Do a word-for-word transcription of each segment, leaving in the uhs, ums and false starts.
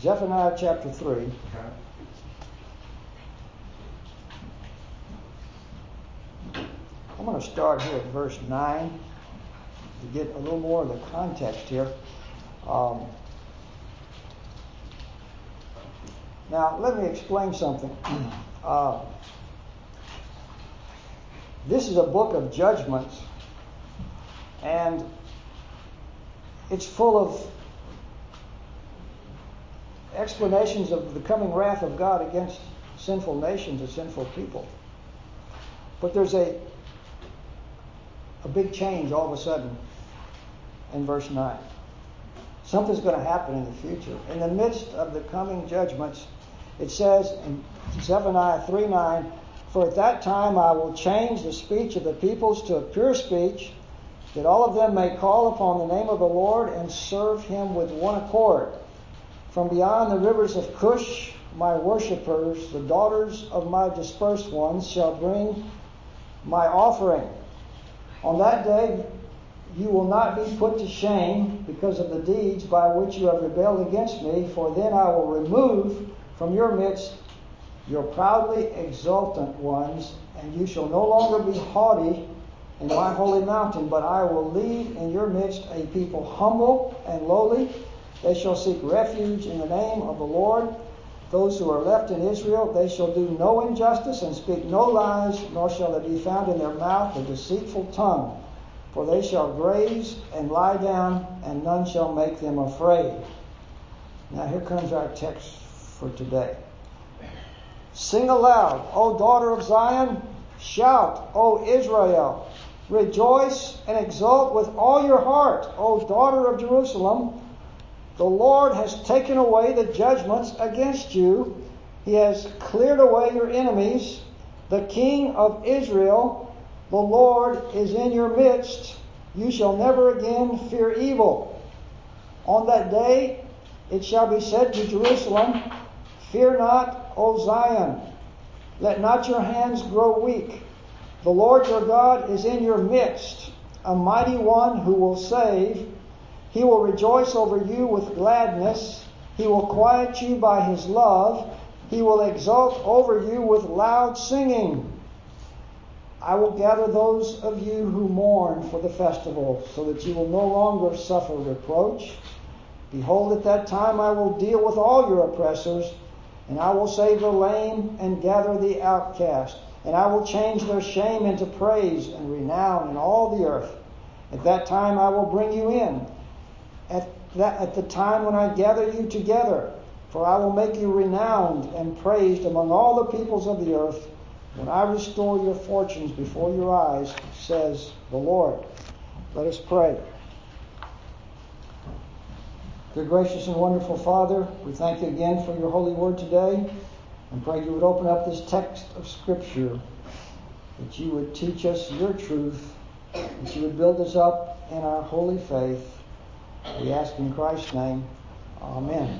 Zephaniah chapter three. Okay. I'm going to start here at verse nine to get a little more of the context here. Um, now, let me explain something. Uh, this is a book of judgments, and it's full of explanations of the coming wrath of God against sinful nations and sinful people. But there's a a big change all of a sudden in verse nine. Something's going to happen in the future. In the midst of the coming judgments, it says in Zephaniah three nine, "For at that time I will change the speech of the peoples to a pure speech, that all of them may call upon the name of the Lord and serve him with one accord. From beyond the rivers of Cush, my worshippers, the daughters of my dispersed ones, shall bring my offering. On that day you will not be put to shame because of the deeds by which you have rebelled against me, for then I will remove from your midst your proudly exultant ones, and you shall no longer be haughty in my holy mountain, but I will leave in your midst a people humble and lowly. They shall seek refuge in the name of the Lord. Those who are left in Israel, they shall do no injustice and speak no lies, nor shall there be found in their mouth a deceitful tongue. For they shall graze and lie down, and none shall make them afraid." Now here comes our text for today. "Sing aloud, O daughter of Zion. Shout, O Israel. Rejoice and exult with all your heart, O daughter of Jerusalem. The Lord has taken away the judgments against you. He has cleared away your enemies. The King of Israel, the Lord, is in your midst. You shall never again fear evil. On that day it shall be said to Jerusalem, Fear not, O Zion. Let not your hands grow weak. The Lord your God is in your midst, a mighty one who will save. He will rejoice over you with gladness. He will quiet you by his love. He will exult over you with loud singing. I will gather those of you who mourn for the festival, so that you will no longer suffer reproach. Behold, at that time I will deal with all your oppressors, and I will save the lame and gather the outcast. And I will change their shame into praise and renown in all the earth. At that time I will bring you in. At, that, at the time when I gather you together, for I will make you renowned and praised among all the peoples of the earth, when I restore your fortunes before your eyes, says the Lord." Let us pray. Dear gracious and wonderful Father, we thank you again for your holy word today, and pray you would open up this text of Scripture, that you would teach us your truth, that you would build us up in our holy faith. We ask in Christ's name. Amen.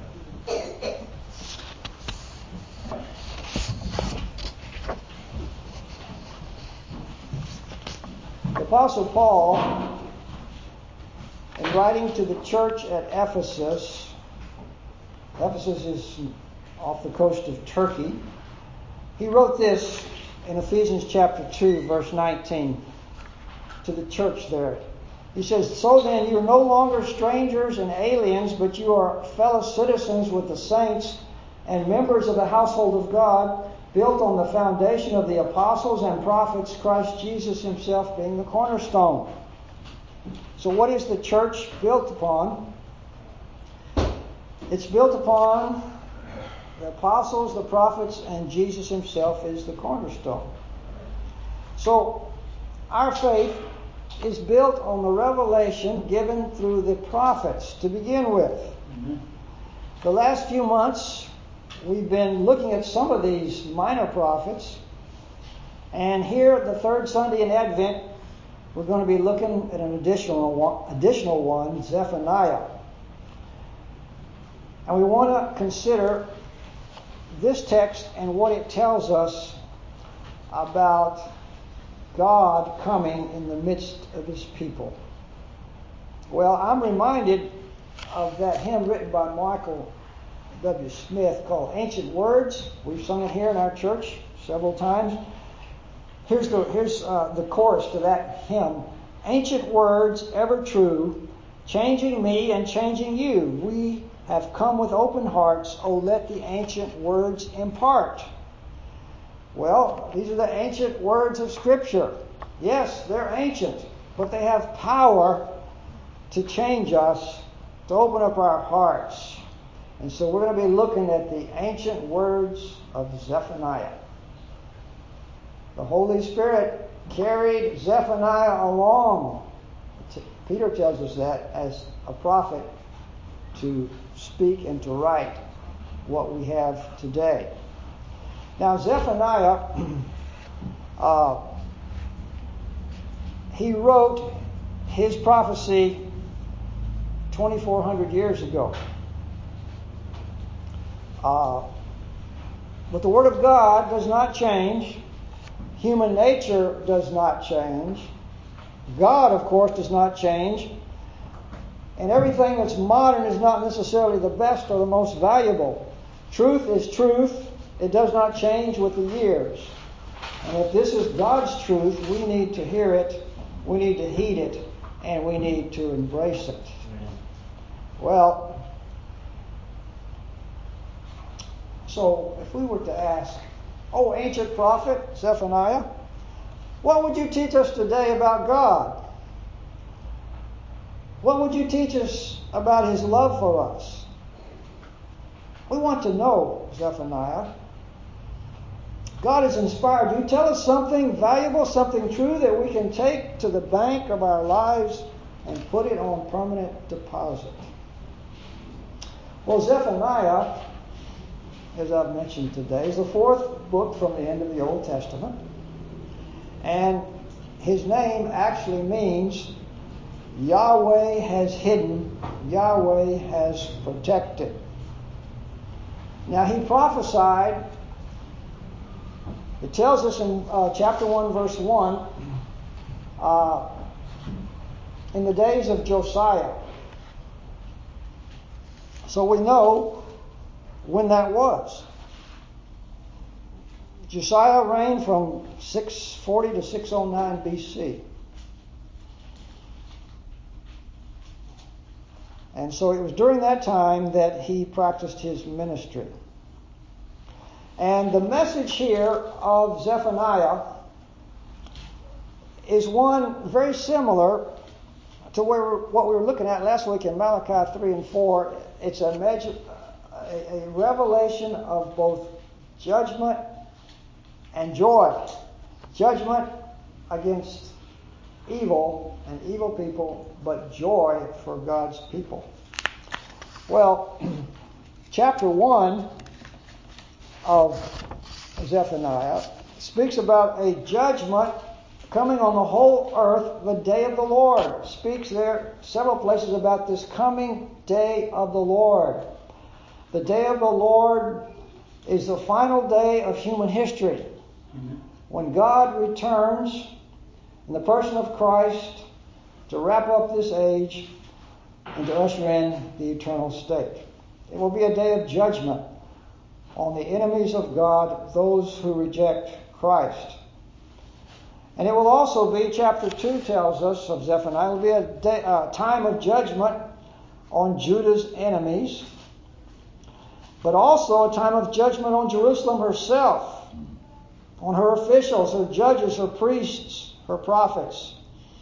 The Apostle Paul, in writing to the church at Ephesus, Ephesus is off the coast of Turkey, he wrote this in Ephesians chapter two, verse nineteen, to the church there. He says, "So then you are no longer strangers and aliens, but you are fellow citizens with the saints and members of the household of God, built on the foundation of the apostles and prophets, Christ Jesus himself being the cornerstone." So what is the church built upon? It's built upon the apostles, the prophets, and Jesus himself is the cornerstone. So our faith is built on the revelation given through the prophets to begin with. Mm-hmm. The last few months we've been looking at some of these minor prophets, and here the third Sunday in Advent we're going to be looking at an additional one, additional one, Zephaniah. And we want to consider this text and what it tells us about God coming in the midst of his people. Well, I'm reminded of that hymn written by Michael W. Smith called Ancient Words. We've sung it here in our church several times. Here's the, here's, uh, the chorus to that hymn. Ancient words, ever true, changing me and changing you. We have come with open hearts. Oh, let the ancient words impart. Well, these are the ancient words of Scripture. Yes, they're ancient, but they have power to change us, to open up our hearts. And so we're going to be looking at the ancient words of Zephaniah. The Holy Spirit carried Zephaniah along. Peter tells us that as a prophet to speak and to write what we have today. Now Zephaniah, uh, he wrote his prophecy twenty-four hundred years ago. Uh, but the Word of God does not change. Human nature does not change. God, of course, does not change. And everything that's modern is not necessarily the best or the most valuable. Truth is truth. It does not change with the years. And if this is God's truth, we need to hear it, we need to heed it, and we need to embrace it. Well, so if we were to ask, oh, ancient prophet Zephaniah, what would you teach us today about God? What would you teach us about His love for us? We want to know, Zephaniah. God has inspired you. Tell us something valuable, something true that we can take to the bank of our lives and put it on permanent deposit. Well, Zephaniah, as I've mentioned today, is the fourth book from the end of the Old Testament. And his name actually means Yahweh has hidden, Yahweh has protected. Now he prophesied, it tells us in uh, chapter one, verse one, uh, in the days of Josiah. So we know when that was. Josiah reigned from six forty to six oh nine B C. And so it was during that time that he practiced his ministry. And the message here of Zephaniah is one very similar to where, what we were looking at last week in Malachi three and four. It's a, major, a, a revelation of both judgment and joy. Judgment against evil and evil people, but joy for God's people. Well, chapter one of Zephaniah speaks about a judgment coming on the whole earth, the day of the Lord. Speaks there several places about this coming day of the Lord. The day of the Lord is the final day of human history. Mm-hmm. When God returns in the person of Christ to wrap up this age and to usher in the eternal state. It will be a day of judgment on the enemies of God, those who reject Christ. And it will also be, chapter two tells us of Zephaniah, it will be a day, uh, time of judgment on Judah's enemies, but also a time of judgment on Jerusalem herself, on her officials, her judges, her priests, her prophets.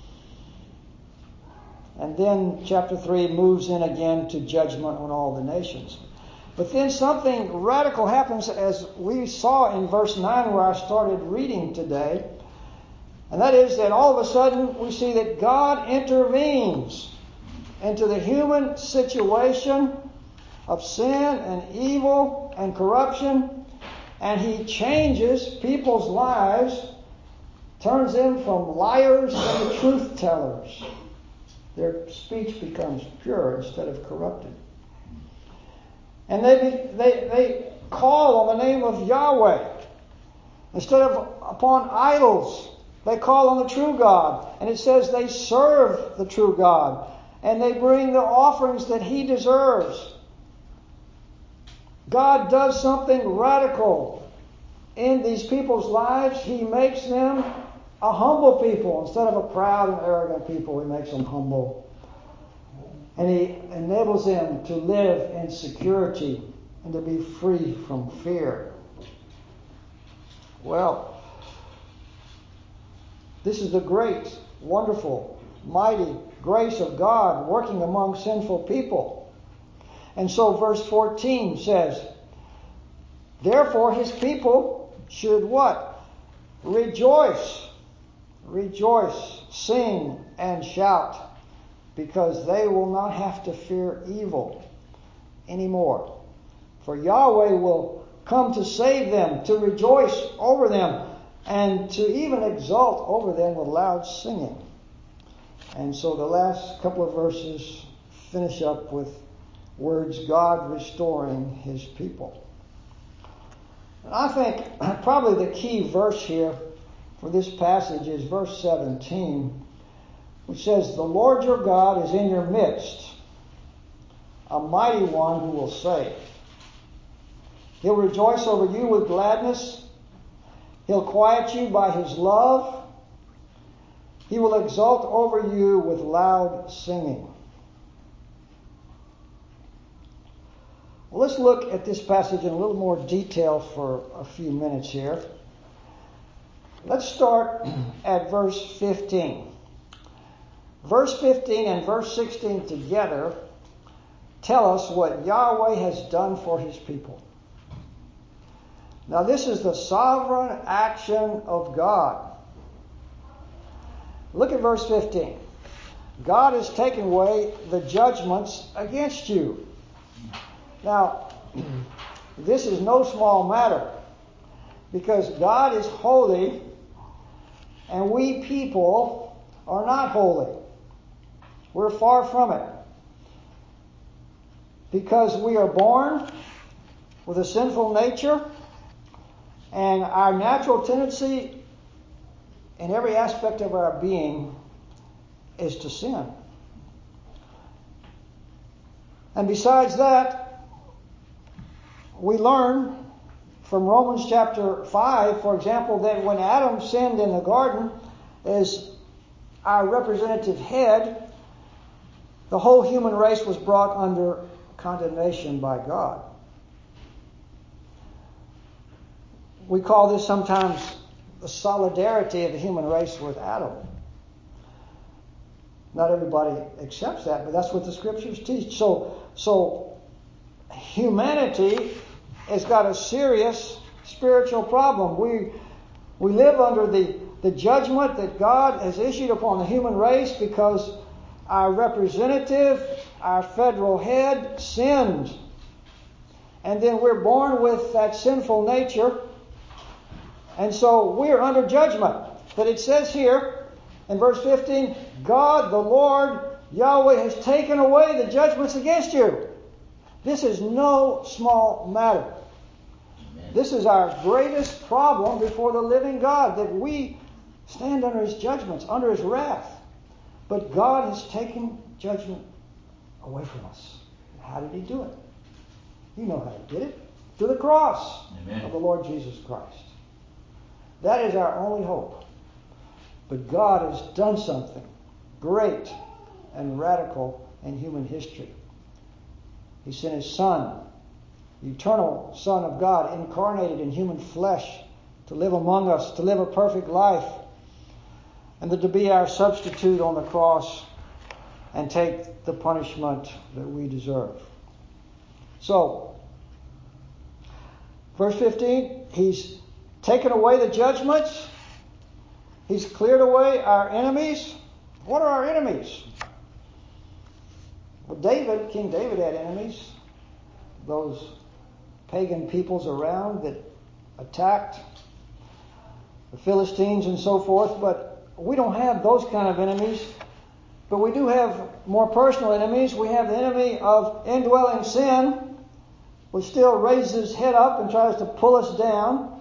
And then chapter three moves in again to judgment on all the nations. But then something radical happens, as we saw in verse nine where I started reading today. And that is that all of a sudden we see that God intervenes into the human situation of sin and evil and corruption. And He changes people's lives, turns them from liars into truth tellers. Their speech becomes pure instead of corrupted. And they, they, they call on the name of Yahweh instead of upon idols. They call on the true God. And it says they serve the true God. And they bring the offerings that He deserves. God does something radical in these people's lives. He makes them a humble people. Instead of a proud and arrogant people, He makes them humble. And He enables them to live in security and to be free from fear. Well, this is the great, wonderful, mighty grace of God working among sinful people. And so verse fourteen says, therefore His people should what? Rejoice. Rejoice, sing, and shout, because they will not have to fear evil anymore. For Yahweh will come to save them, to rejoice over them, and to even exult over them with loud singing. And so the last couple of verses finish up with words, God restoring His people. And I think probably the key verse here for this passage is verse seventeen, which says, the Lord your God is in your midst, a mighty one who will save. He'll rejoice over you with gladness. He'll quiet you by His love. He will exult over you with loud singing. Well, let's look at this passage in a little more detail for a few minutes here. Let's start at verse fifteen. Verse fifteen and verse sixteen together tell us what Yahweh has done for His people. Now, this is the sovereign action of God. Look at verse fifteen. God has taken away the judgments against you. Now, this is no small matter, because God is holy and we people are not holy. We're far from it. Because we are born with a sinful nature, and our natural tendency in every aspect of our being is to sin. And besides that, we learn from Romans chapter five, for example, that when Adam sinned in the garden as our representative head, the whole human race was brought under condemnation by God. We call this sometimes the solidarity of the human race with Adam. Not everybody accepts that, but that's what the Scriptures teach. So, so humanity has got a serious spiritual problem. We we live under the, the judgment that God has issued upon the human race because our representative, our federal head, sinned. And then we're born with that sinful nature. And so we're under judgment. But it says here in verse fifteen, God, the Lord, Yahweh, has taken away the judgments against you. This is no small matter. Amen. This is our greatest problem before the living God, that we stand under His judgments, under His wrath. But God has taken judgment away from us. How did He do it? You know how He did it. Through the cross Amen. Of the Lord Jesus Christ. That is our only hope. But God has done something great and radical in human history. He sent His Son, the eternal Son of God, incarnated in human flesh, to live among us, to live a perfect life, and to be our substitute on the cross and take the punishment that we deserve. So, verse fifteen, He's taken away the judgments. He's cleared away our enemies. What are our enemies? Well, David, King David had enemies. Those pagan peoples around that attacked the Philistines and so forth. But we don't have those kind of enemies. But we do have more personal enemies. We have the enemy of indwelling sin, which still raises his head up and tries to pull us down.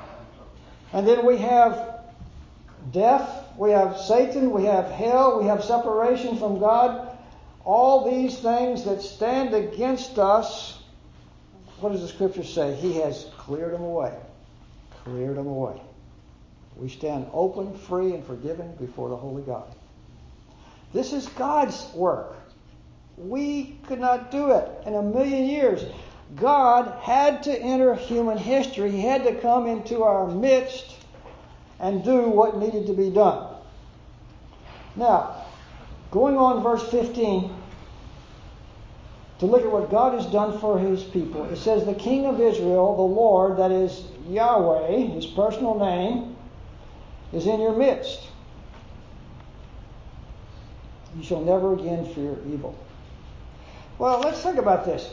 And then we have death, we have Satan, we have hell, we have separation from God. All these things that stand against us what does the Scripture say? He has cleared them away. Cleared them away. We stand open, free, and forgiven before the Holy God. This is God's work. We could not do it in a million years. God had to enter human history. He had to come into our midst and do what needed to be done. Now, going on verse fifteen, to look at what God has done for His people. It says, the King of Israel, the Lord, that is Yahweh, His personal name, is in your midst. You shall never again fear evil. Well, let's think about this.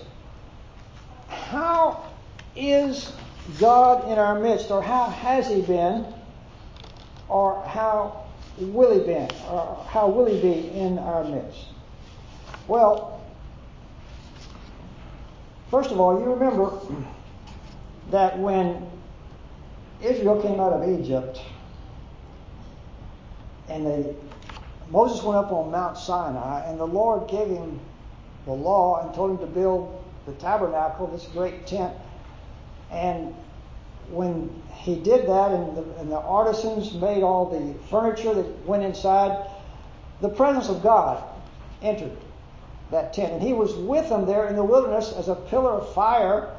How is God in our midst, or how has He been, or how will He be, or how will He be in our midst? Well, first of all, you remember that when Israel came out of Egypt, and they, Moses went up on Mount Sinai, and the Lord gave him the law and told him to build the tabernacle, this great tent. And when he did that, and the, and the artisans made all the furniture that went inside, the presence of God entered that tent. And He was with them there in the wilderness as a pillar of fire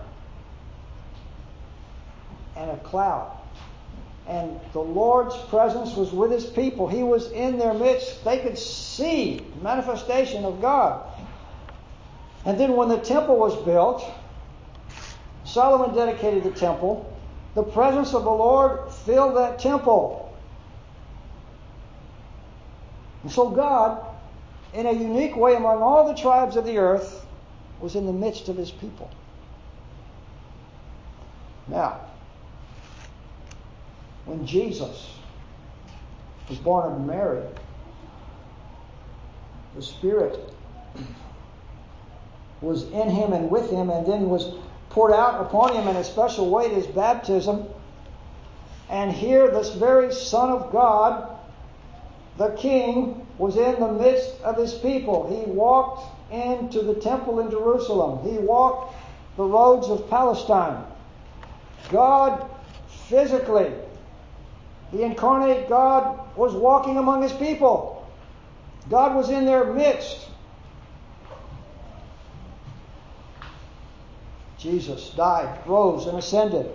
and a cloud. And the Lord's presence was with His people. He was in their midst. They could see the manifestation of God. And then when the temple was built, Solomon dedicated the temple. The presence of the Lord filled that temple. And so God, in a unique way among all the tribes of the earth, was in the midst of His people. Now, when Jesus was born of Mary, the Spirit was in Him and with Him, and then was poured out upon Him in a special way at His baptism. And here, this very Son of God, the King, was in the midst of His people. He walked into the temple in Jerusalem. He walked the roads of Palestine. God physically, the incarnate God, was walking among His people. God was in their midst. Jesus died, rose, and ascended.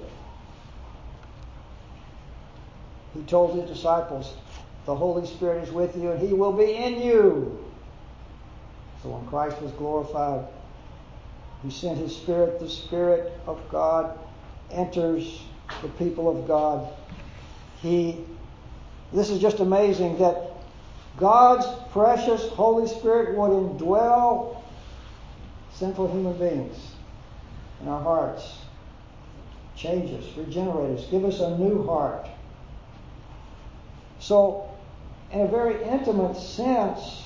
He told His disciples, the Holy Spirit is with you and He will be in you. So when Christ was glorified, He sent His Spirit. The Spirit of God enters the people of God. He, this is just amazing that God's precious Holy Spirit would indwell sinful human beings in our hearts, change us, regenerate us, give us a new heart. So, in a very intimate sense,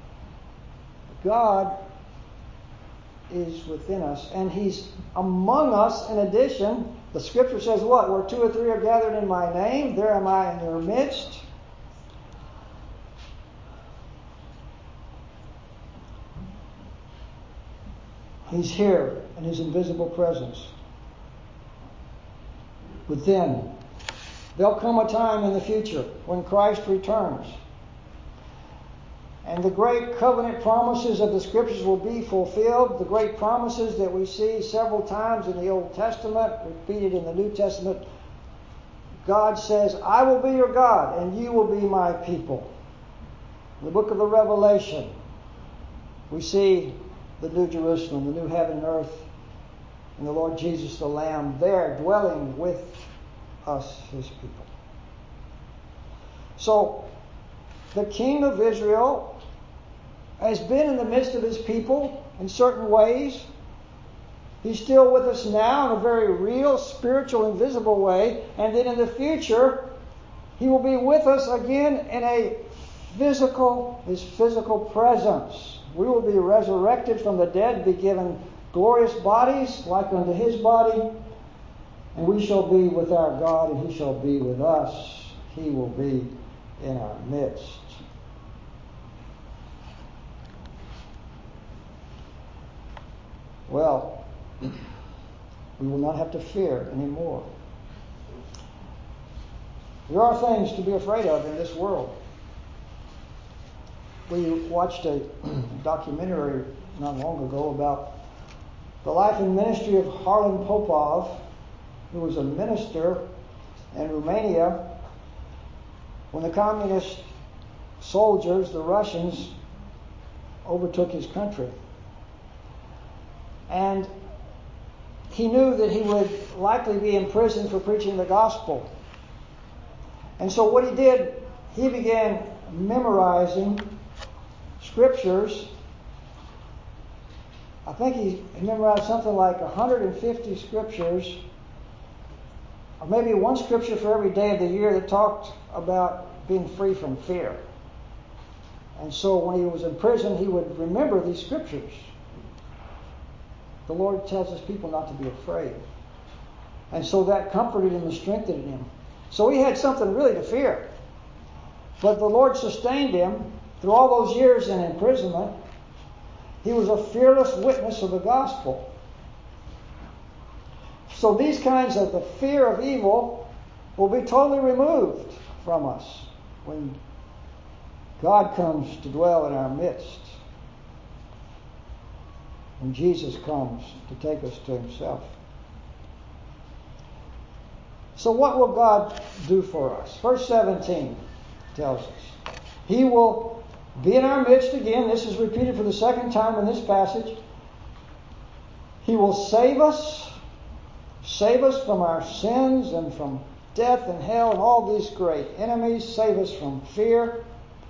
God is within us, and He's among us. In addition, the Scripture says what? Where two or three are gathered in My name, there am I in their midst. He's here in His invisible presence. But then, there'll come a time in the future when Christ returns, and the great covenant promises of the Scriptures will be fulfilled. The great promises that we see several times in the Old Testament, repeated in the New Testament. God says, I will be your God, and you will be my people. In the book of the Revelation, we see the New Jerusalem, the new heaven and earth, and the Lord Jesus the Lamb there dwelling with us, His people. So, the King of Israel has been in the midst of His people in certain ways. He's still with us now in a very real, spiritual, invisible way. And then in the future, He will be with us again in a physical, His physical presence. We will be resurrected from the dead, be given glorious bodies like unto His body, and we shall be with our God, and He shall be with us. He will be in our midst. Well, We will not have to fear anymore. There are things to be afraid of in this world. We watched a documentary not long ago about the life and ministry of Harlan Popov, who was a minister in Romania when the communist soldiers, the Russians, overtook his country. And he knew that he would likely be imprisoned for preaching the gospel. And so what he did, he began memorizing scriptures. I think he memorized something like one hundred fifty scriptures, or maybe one scripture for every day of the year that talked about being free from fear. And so when he was in prison, he would remember these scriptures. The Lord tells his people not to be afraid. And so that comforted him and strengthened him. So he had something really to fear. But the Lord sustained him through all those years in imprisonment. He was a fearless witness of the gospel. So these kinds of the fear of evil will be totally removed from us when God comes to dwell in our midst. When Jesus comes to take us to himself. So what will God do for us? Verse seventeen tells us. He will be in our midst again. This is repeated for the second time in this passage. He will save us. Save us from our sins and from death and hell and all these great enemies. Save us from fear.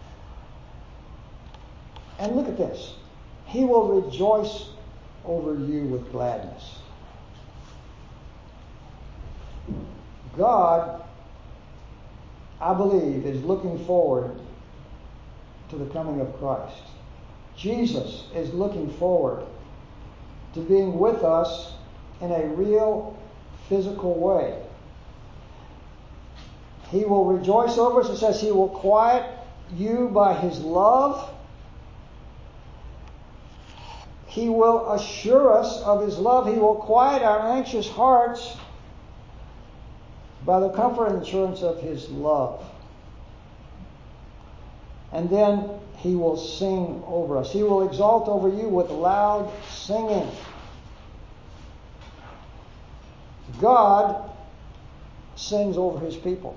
And look at this. He will rejoice over you with gladness. God, I believe, is looking forward to the coming of Christ. Jesus is looking forward to being with us in a real physical way. He will rejoice over us. It says he will quiet you by his love. He will assure us of his love. He will quiet our anxious hearts by the comfort and assurance of his love. And then he will sing over us. He will exalt over you with loud singing. God sings over his people.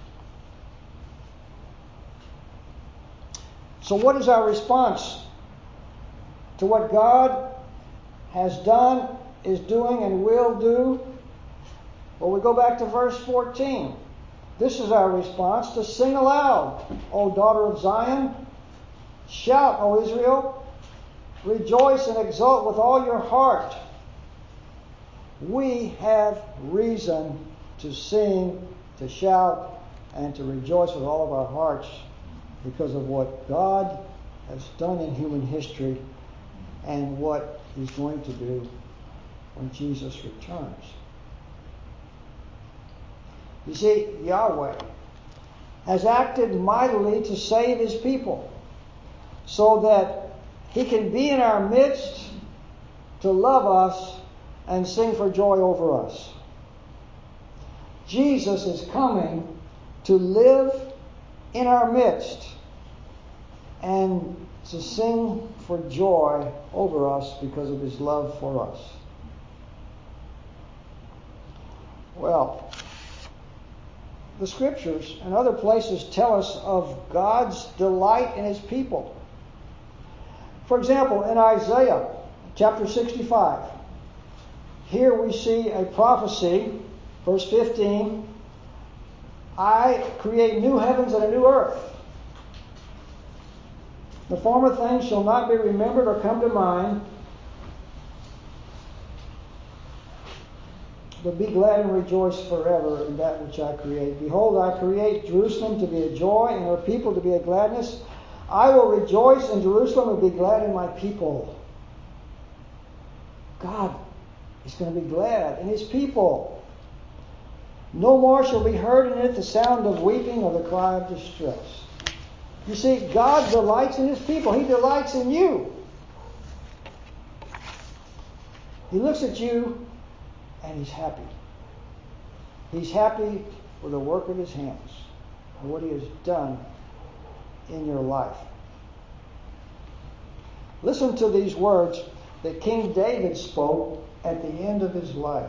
So what is our response to what God has done, is doing, and will do? Well, we go back to verse fourteen. This is our response: to sing aloud, O daughter of Zion. Shout, O Israel. Rejoice and exult with all your heart. We have reason to sing, to shout, and to rejoice with all of our hearts because of what God has done in human history and what he's going to do when Jesus returns. You see, Yahweh has acted mightily to save his people so that he can be in our midst to love us and sing for joy over us. Jesus is coming to live in our midst and to sing for joy over us because of his love for us. Well, the scriptures and other places tell us of God's delight in his people. For example, in Isaiah chapter sixty-five, here we see a prophecy, verse fifteen, I create new heavens and a new earth. The former things shall not be remembered or come to mind, but be glad and rejoice forever in that which I create. Behold, I create Jerusalem to be a joy and her people to be a gladness. I will rejoice in Jerusalem and be glad in my people. God is going to be glad in his people. No more shall be heard in it the sound of weeping or the cry of distress. You see, God delights in his people. He delights in you. He looks at you and he's happy. He's happy with the work of his hands and what he has done in your life. Listen to these words that King David spoke at the end of his life.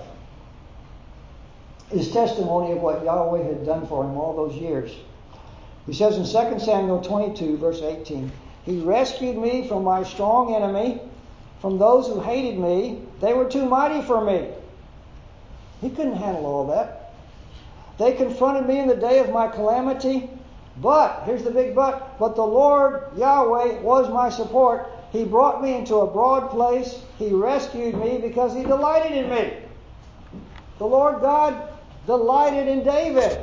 His testimony of what Yahweh had done for him all those years. He says in Second Samuel twenty-two, verse eighteen, He rescued me from my strong enemy, from those who hated me. They were too mighty for me. He couldn't handle all that. They confronted me in the day of my calamity. But, here's the big but, but the Lord Yahweh was my support. He brought me into a broad place. He rescued me because He delighted in me. The Lord God delighted in David.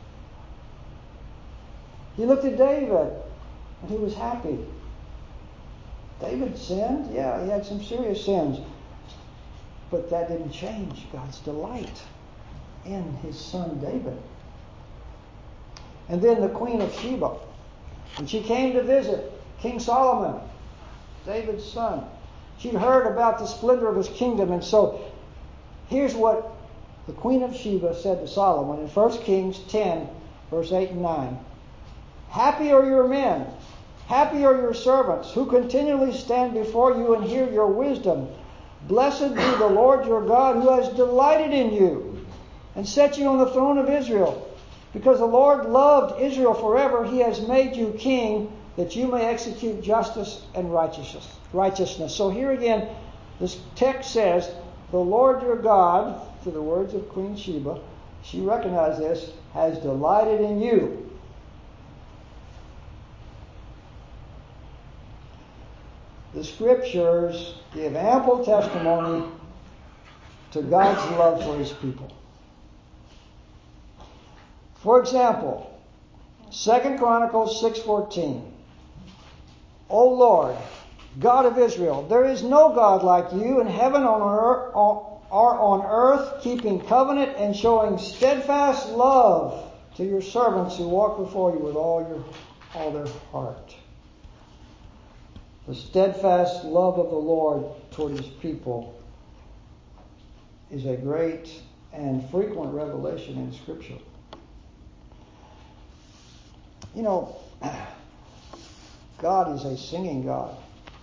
He looked at David and he was happy. David sinned. Yeah, he had some serious sins. But that didn't change God's delight in His son David. And then the Queen of Sheba, when she came to visit King Solomon, David's son, she'd heard about the splendor of his kingdom. And so here's what the Queen of Sheba said to Solomon in First Kings ten, verse eight and nine. Happy are your men, happy are your servants, who continually stand before you and hear your wisdom. Blessed be the Lord your God, who has delighted in you and set you on the throne of Israel. Because the Lord loved Israel forever, He has made you king, that you may execute justice and righteousness. Righteousness. So here again, this text says, the Lord your God, to the words of Queen Sheba, she recognized this, has delighted in you. The Scriptures give ample testimony to God's love for His people. For example, Second Chronicles six fourteen. O Lord, God of Israel, there is no God like you in heaven or on earth, keeping covenant and showing steadfast love to your servants who walk before you with all your all their heart. The steadfast love of the Lord toward His people is a great and frequent revelation in Scripture. You know, God is a singing God.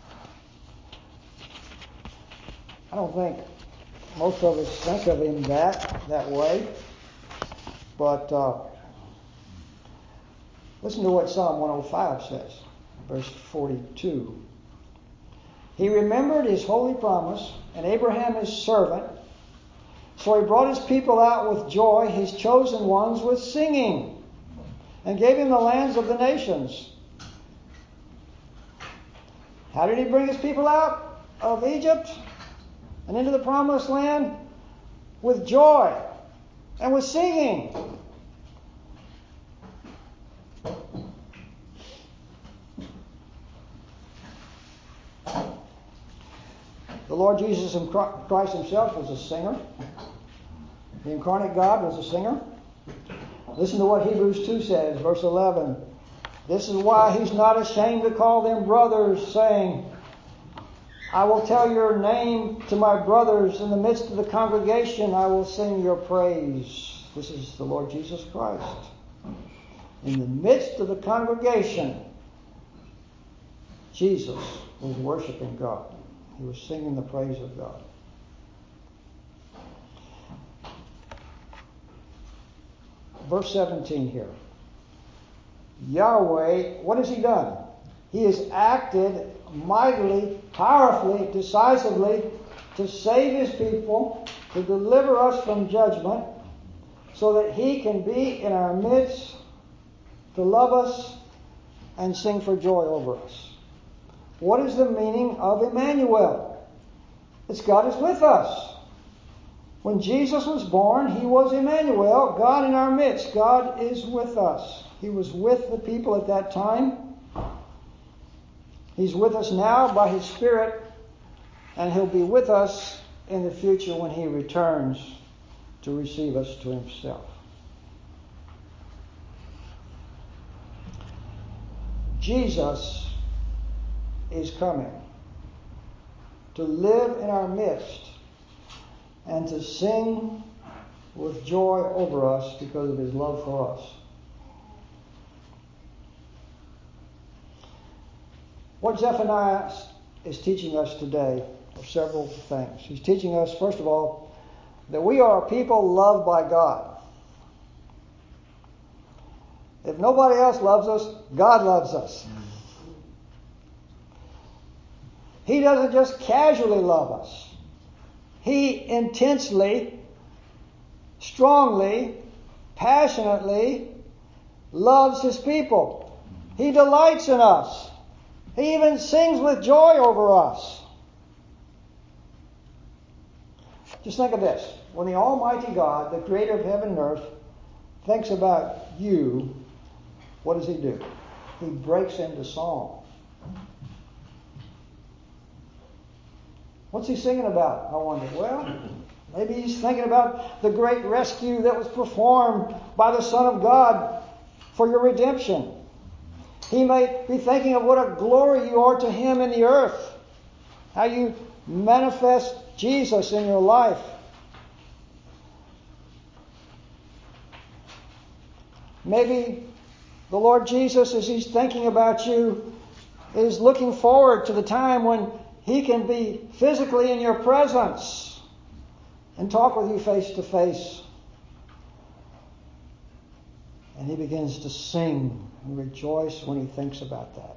I don't think most of us think of Him that that way, but uh, listen to what Psalm one oh five says, verse forty-two. He remembered His holy promise and Abraham His servant, so He brought His people out with joy, His chosen ones with singing, and gave him the lands of the nations. How did He bring His people out of Egypt and into the promised land? With joy and with singing. The Lord Jesus Christ Himself was a singer. The incarnate God was a singer. Listen to what Hebrews two says, verse eleven. This is why He's not ashamed to call them brothers, saying, I will tell your name to my brothers. In the midst of the congregation, I will sing your praise. This is the Lord Jesus Christ. In the midst of the congregation, Jesus was worshiping God. He was singing the praise of God. Verse seventeen here. Yahweh, what has He done? He has acted mightily, powerfully, decisively to save His people, to deliver us from judgment, so that He can be in our midst, to love us and sing for joy over us. What is the meaning of Emmanuel? It's God is with us. When Jesus was born, He was Emmanuel, God in our midst. God is with us. He was with the people at that time. He's with us now by His Spirit, and He'll be with us in the future when He returns to receive us to Himself. Jesus is coming to live in our midst and to sing with joy over us because of his love for us. What Zephaniah is teaching us today are several things. He's teaching us, first of all, that we are a people loved by God. If nobody else loves us, God loves us. He doesn't just casually love us. He intensely, strongly, passionately loves his people. He delights in us. He even sings with joy over us. Just think of this. When the Almighty God, the creator of heaven and earth, thinks about you, what does he do? He breaks into song. What's he singing about, I wonder? Well, maybe he's thinking about the great rescue that was performed by the Son of God for your redemption. He may be thinking of what a glory you are to him in the earth. How you manifest Jesus in your life. Maybe the Lord Jesus, as he's thinking about you, is looking forward to the time when he can be physically in your presence and talk with you face to face. And he begins to sing and rejoice when he thinks about that.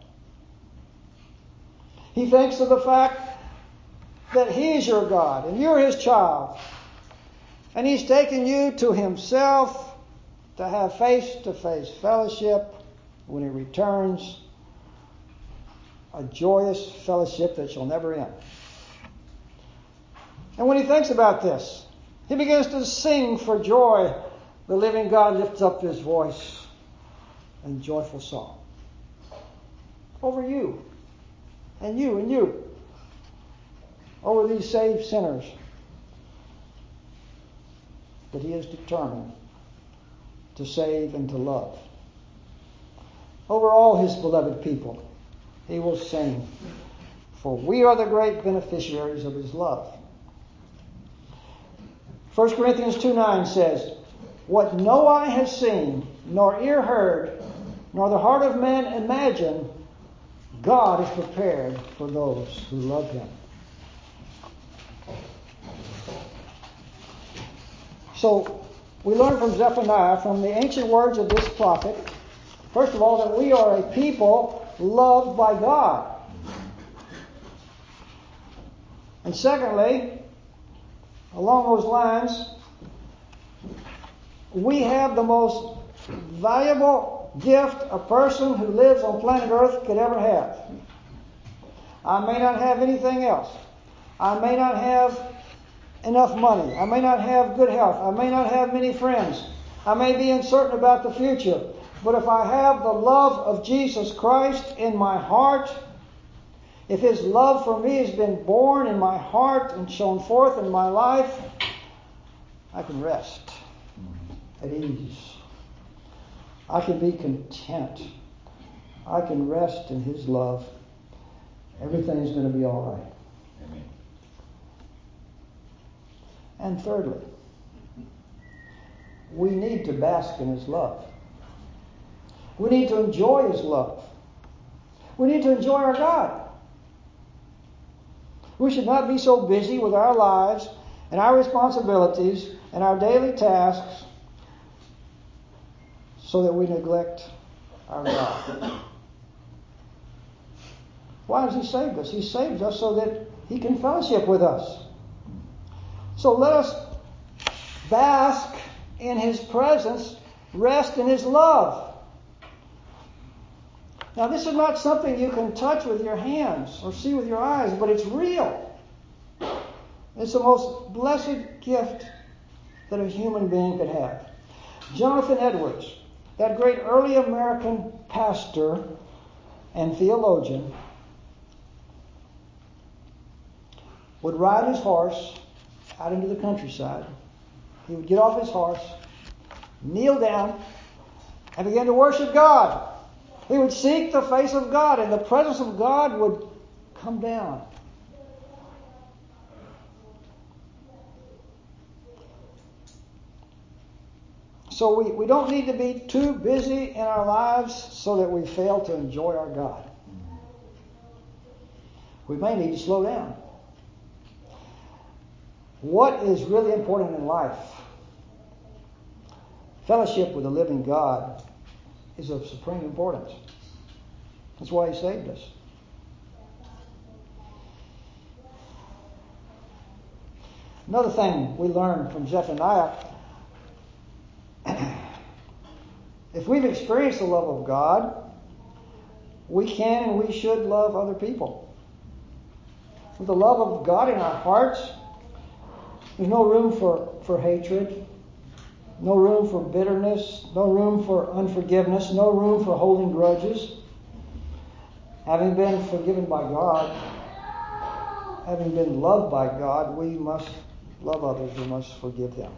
He thinks of the fact that he's your God and you're his child. And he's taken you to himself to have face-to-face fellowship when he returns. A joyous fellowship that shall never end. And when he thinks about this, he begins to sing for joy. The living God lifts up his voice in joyful song over you and you and you, over these saved sinners that he is determined to save and to love. Over all his beloved people, he will sing, for we are the great beneficiaries of his love. First Corinthians two nine says, what no eye has seen, nor ear heard, nor the heart of man imagined, God has prepared for those who love him. So, we learn from Zephaniah, from the ancient words of this prophet, first of all, that we are a people loved by God. And secondly, along those lines, we have the most valuable gift a person who lives on planet Earth could ever have. I may not have anything else. I may not have enough money. I may not have good health. I may not have many friends. I may be uncertain about the future. But if I have the love of Jesus Christ in my heart, if his love for me has been born in my heart and shown forth in my life, I can rest at ease. I can be content. I can rest in his love. Everything's going to be all right. Amen. And thirdly, we need to bask in his love. We need to enjoy his love. We need to enjoy our God. We should not be so busy with our lives and our responsibilities and our daily tasks so that we neglect our God. Why has he saved us? He saved us so that he can fellowship with us. So let us bask in his presence, rest in his love. Now, this is not something you can touch with your hands or see with your eyes, but it's real. It's the most blessed gift that a human being could have. Jonathan Edwards, that great early American pastor and theologian, would ride his horse out into the countryside. He would get off his horse, kneel down, and begin to worship God. He would seek the face of God, and the presence of God would come down. So we, we don't need to be too busy in our lives so that we fail to enjoy our God. We may need to slow down. What is really important in life? Fellowship with the living God is of supreme importance. That's why He saved us. Another thing we learn from Zephaniah, if we've experienced the love of God, we can and we should love other people. With the love of God in our hearts, there's no room for, for hatred, no room for bitterness, no room for unforgiveness, no room for holding grudges. Having been forgiven by God, having been loved by God, we must love others, we must forgive them.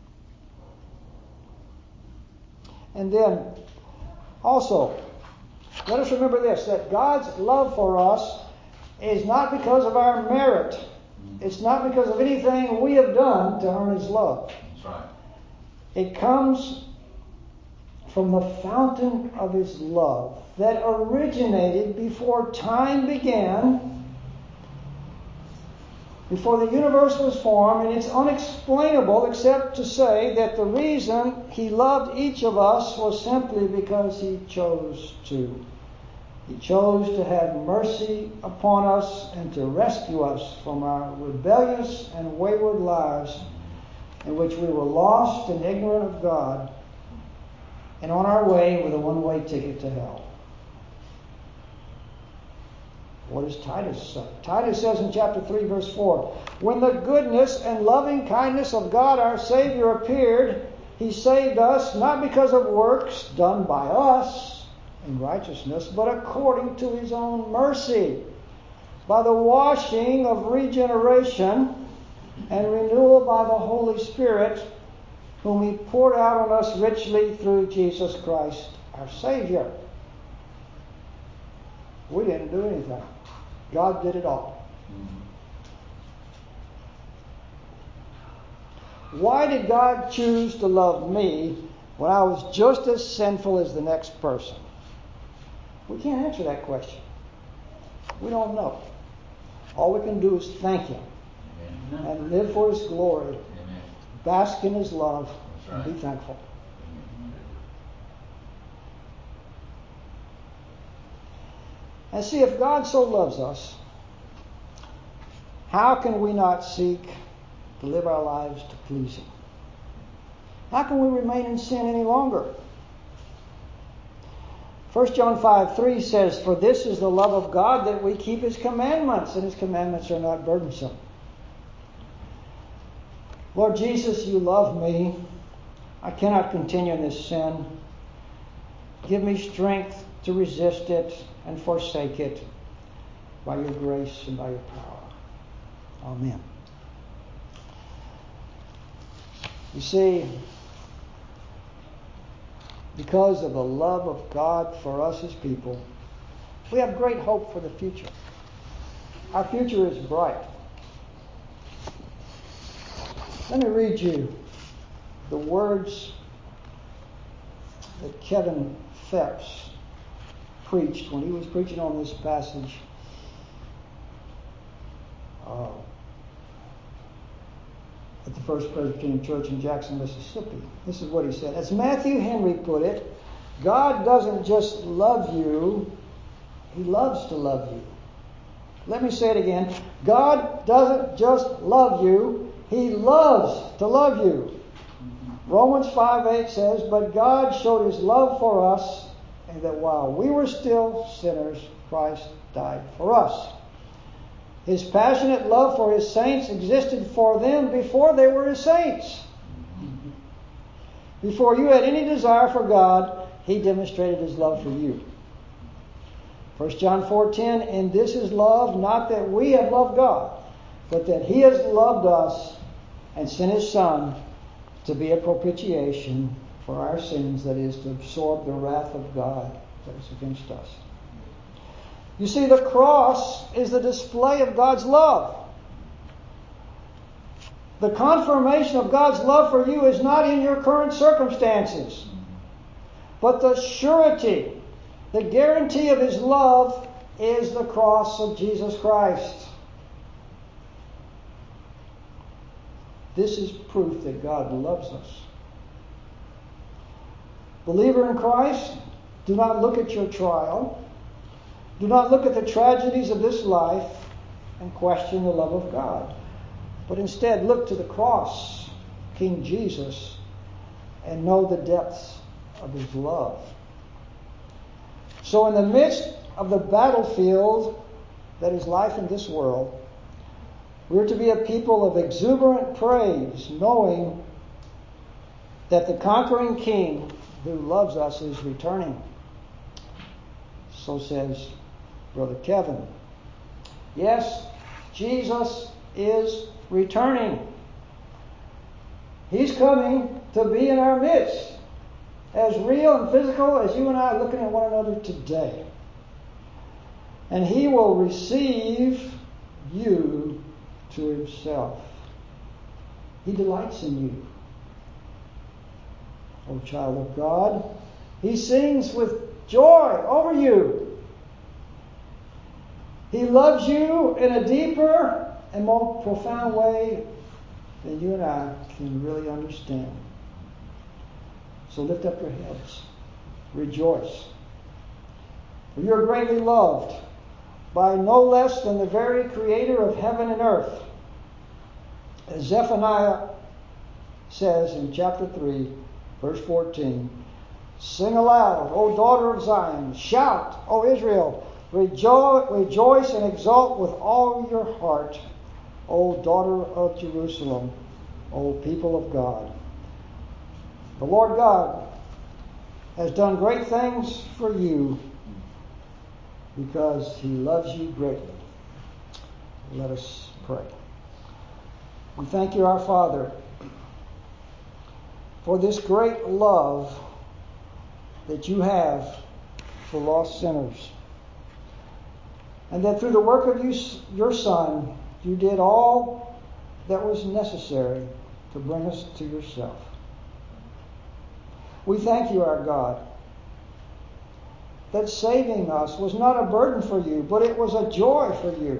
And then, also, let us remember this, that God's love for us is not because of our merit. It's not because of anything we have done to earn His love. That's right. It comes from the fountain of His love that originated before time began, before the universe was formed, and it's unexplainable except to say that the reason He loved each of us was simply because He chose to. He chose to have mercy upon us and to rescue us from our rebellious and wayward lives in which we were lost and ignorant of God and on our way with a one-way ticket to hell. What does Titus say? Titus says in chapter three, verse four, when the goodness and loving kindness of God our Savior appeared, He saved us not because of works done by us in righteousness, but according to His own mercy, by the washing of regeneration and renewal by the Holy Spirit, whom He poured out on us richly through Jesus Christ our Savior. We didn't do anything. God did it all. Mm-hmm. Why did God choose to love me when I was just as sinful as the next person? We can't answer that question. We don't know. All we can do is thank Him. Amen. And live for His glory. Amen. Bask in His love. That's right. And be thankful. Amen. And see, if God so loves us, how can we not seek to live our lives to please Him? How can we remain in sin any longer? First John five three says, for this is the love of God, that we keep His commandments, and His commandments are not burdensome. Lord Jesus, You love me. I cannot continue in this sin. Give me strength to resist it and forsake it by Your grace and by Your power. Amen. You see, because of the love of God for us as people, we have great hope for the future. Our future is bright. Let me read you the words that Kevin Phepps preached when he was preaching on this passage uh, at the First Presbyterian Church in Jackson, Mississippi. This is what he said. As Matthew Henry put it, God doesn't just love you, He loves to love you. Let me say it again. God doesn't just love you, He loves to love you. Romans five eight says, but God showed His love for us, and that while we were still sinners, Christ died for us. His passionate love for His saints existed for them before they were His saints. Before you had any desire for God, He demonstrated His love for you. First John four ten, and this is love, not that we have loved God, but that He has loved us and sent His Son to be a propitiation for our sins, that is, to absorb the wrath of God that is against us. You see, the cross is the display of God's love. The confirmation of God's love for you is not in your current circumstances, but the surety, the guarantee of His love is the cross of Jesus Christ. This is proof that God loves us. Believer in Christ, do not look at your trial. Do not look at the tragedies of this life and question the love of God. But instead, look to the cross, King Jesus, and know the depths of His love. So in the midst of the battlefield that is life in this world, we're to be a people of exuberant praise, knowing that the conquering King who loves us is returning. So says Brother Kevin. Yes, Jesus is returning. He's coming to be in our midst, as real and physical as you and I are looking at one another today. And He will receive you to Himself. He delights in you, O child of God. He sings with joy over you. He loves you in a deeper and more profound way than you and I can really understand. So lift up your heads. Rejoice. For you are greatly loved by no less than the very Creator of heaven and earth. As Zephaniah says in chapter three, verse fourteen, sing aloud, O daughter of Zion. Shout, O Israel. Rejoice, rejoice and exult with all your heart, O daughter of Jerusalem, O people of God. The Lord God has done great things for you because He loves you greatly. Let us pray. We thank you, our Father, for this great love that you have for lost sinners. And that through the work of you, your Son, you did all that was necessary to bring us to yourself. We thank you, our God, that saving us was not a burden for you, but it was a joy for you.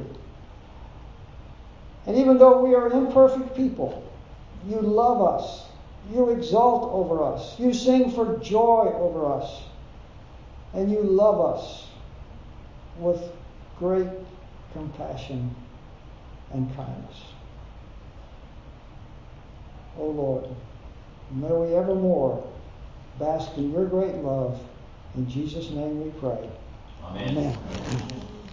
And even though we are imperfect people, you love us. You exult over us. You sing for joy over us. And you love us with great compassion and kindness. O Lord, may we evermore bask in your great love. In Jesus' name we pray. Amen. Amen.